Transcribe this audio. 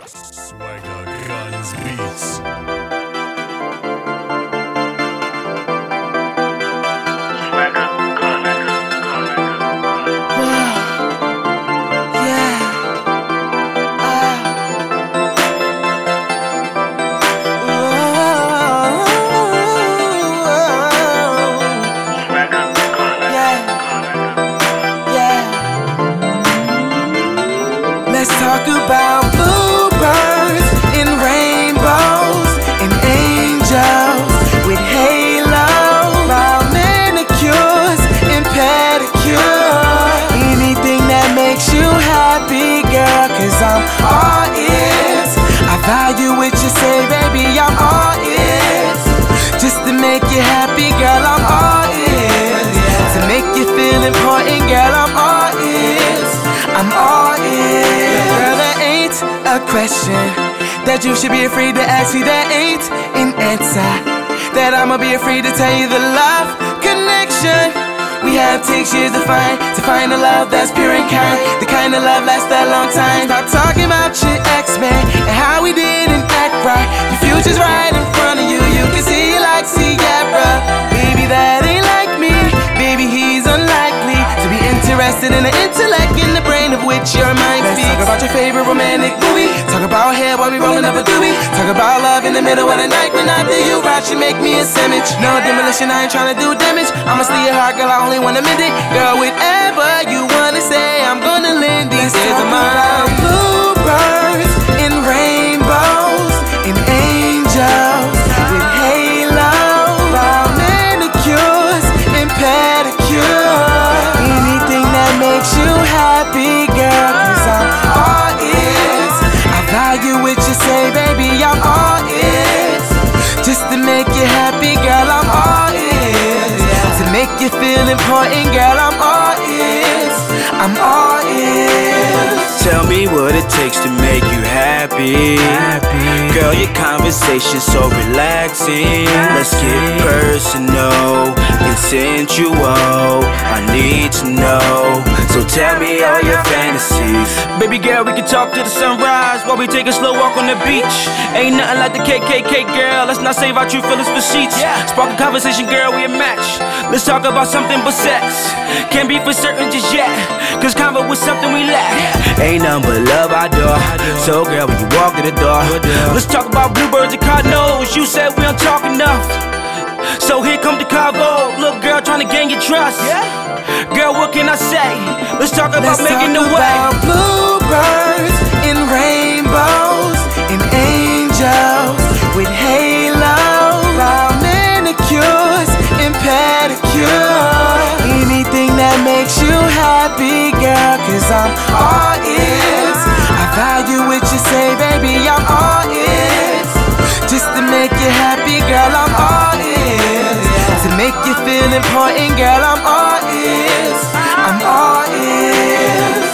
Swagger Guns Beats. Let's talk about bluebirds and rainbows and angels with halos, about manicures and pedicures. Anything that makes you happy, girl, 'cause I'm all ears. I value what you say, baby, I'm all ears. Just to make you happy, girl, I'm all ears. To make you feel important, girl, I'm all ears. I'm all ears. Girl, there ain't a question that you should be afraid to ask me. There ain't an answer that I'ma be afraid to tell you. The love connection we have takes years to find a love that's pure and kind, the kind of love lasts a long time. Stop talking about your ex, man, and how we didn't act right. Your future's right in front of you. You can see it like Sierra. Baby, that ain't like me. Baby, he's unlikely to be interested in the intellect in the brain of which your mind speaks. Let's talk about your favorite romantic movie. Talk about hair while we rolling up a doobie. Talk about love in the middle of the night. When I do you right, you make me a sandwich. No demolition, I ain't tryna do damage. I'ma steal your heart, girl, I only wanna mend it. Girl, whatever you wanna say, I'm gonna lend these ears of mine. Bluebirds and rainbows and angels with halos, about manicures and pedicures. Anything that makes you happy, girl, 'cause I'm all ears. I value what you say, baby, I'm all ears. Just to make you happy, girl, I'm all ears. To make you feel important, girl, I'm all ears. I'm all ears. Tell me what it takes to make you happy. Girl, your conversation's so relaxing. Let's get personal and sensual. I need to know, so tell me all your fantasies. Baby girl, we can talk to the sunrise while we take a slow walk on the beach. Ain't nothing like the KKK, girl. Let's not save our true feelings for sheets. Spark a conversation, girl, we a match. Let's talk about something but sex. Can't be for certain just yet, 'cause convo was something we lack. Ain't nothing but love I adore. So girl, when you walk to the door, Let's talk about bluebirds and cardinals. You said we don't talk enough, so here come the convo. Look, girl, trying to gain your trust. Girl, what can I say? Let's talk about Let's making talk the way. about bluebirds and rainbows and angels with halos, about manicures and pedicures. Anything that makes you happy, girl, 'cause I'm all ears. I value what you say, baby, I'm all ears. Just to make you happy, girl, I'm all ears. To make you feel important, girl, I'm all ears. I'm all ears.